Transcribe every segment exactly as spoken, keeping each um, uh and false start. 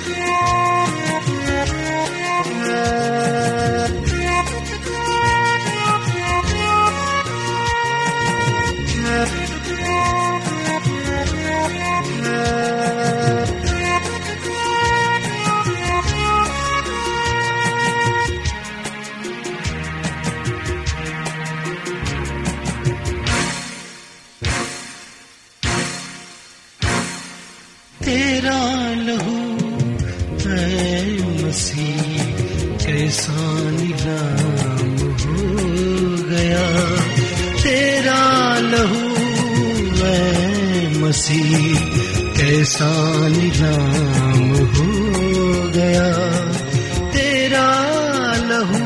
तेरा लहू ऐ मसीह कैसा नीलाम हो गया, तेरा लहू ऐ मसीह कैसा नीलाम हो गया, तेरा लहू।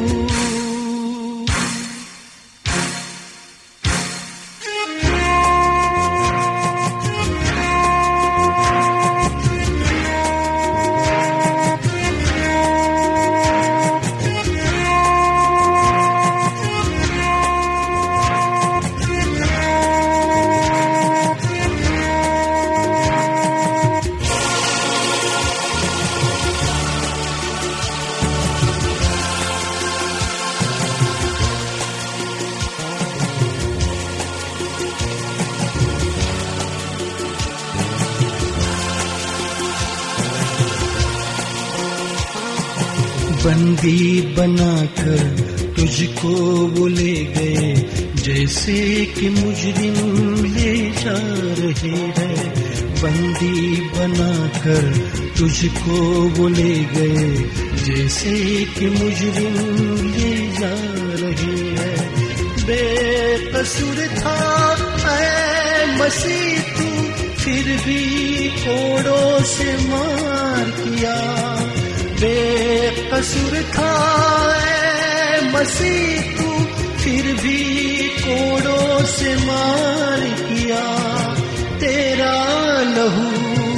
बंदी बनाकर तुझको वो ले गए, जैसे कि मुजरिम ले जा रहे हैं। बंदी बनाकर तुझको वो ले गए, जैसे कि मुजरिम ले जा रहे हैं। बेकसूर था ऐ मसीह तू, फिर भी कोड़ों से मार किया। बेकसूर था ऐ मसीह तू, फिर भी कोड़ों से मार किया। तेरा लहू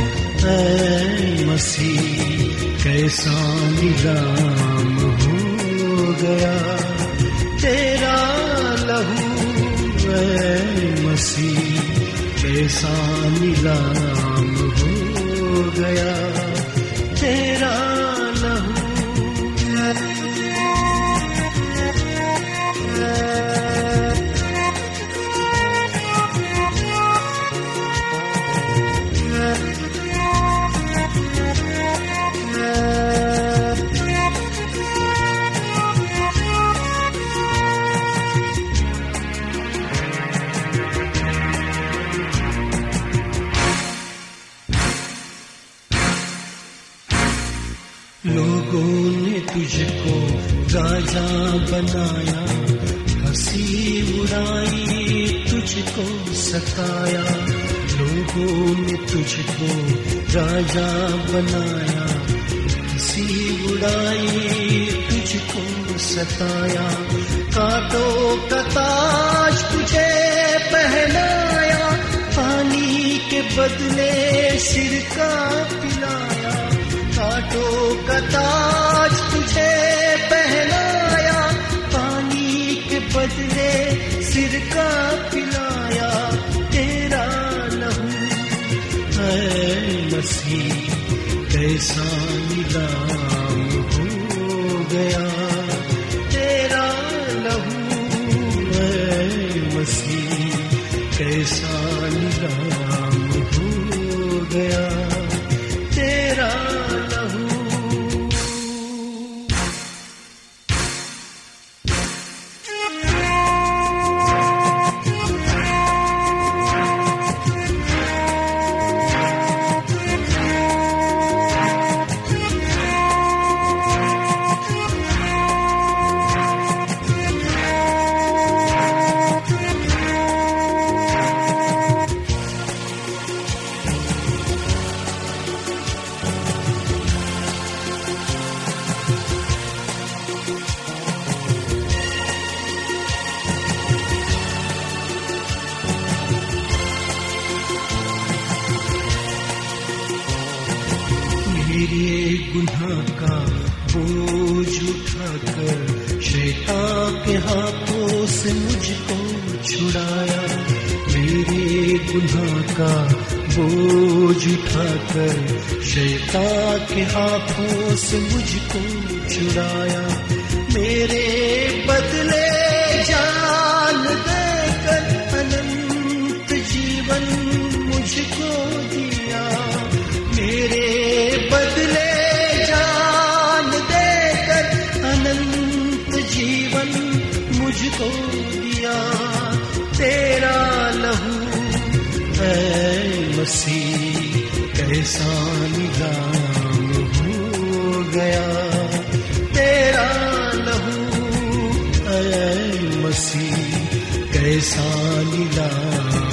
ऐ मसीह कैसा नीलाम हो गया, तेरा लहू ऐ मसीह कैसा नीलाम हो गया, तेरा लहू। लोगों ने तुझको राजा बनाया, हंसी उड़ाई तुझको सताया। लोगों ने तुझको राजा बनाया, हंसी उड़ाई तुझको सताया। कांटों का ताज तुझे पहनाया, पानी के बदले सिर का पिलाया। कांटों का ताज तुझे पहनाया, पानी के बदले सिर का पिलाया। तेरा लहू ऐ मसीह कैसा नीलाम हो गया, तेरा लहू ऐ मसीह कैसा नीलाम हो गया, तेरा मेरे गुनाह का बोझ उठाकर शैतान के हाथों से मुझको छुड़ाया। मेरे गुनाह का बोझ उठाकर शैतान के हाथों से मुझको छुड़ाया। मेरे बदले जान देकर अनंत जीवन मुझको दिया। मेरे बदले जान देकर अनंत जीवन मुझको दिया। तेरा लहू ऐ मसीह कैसा निजाम हो गया। तेरा लहू ऐ मसीह कैसा निजाम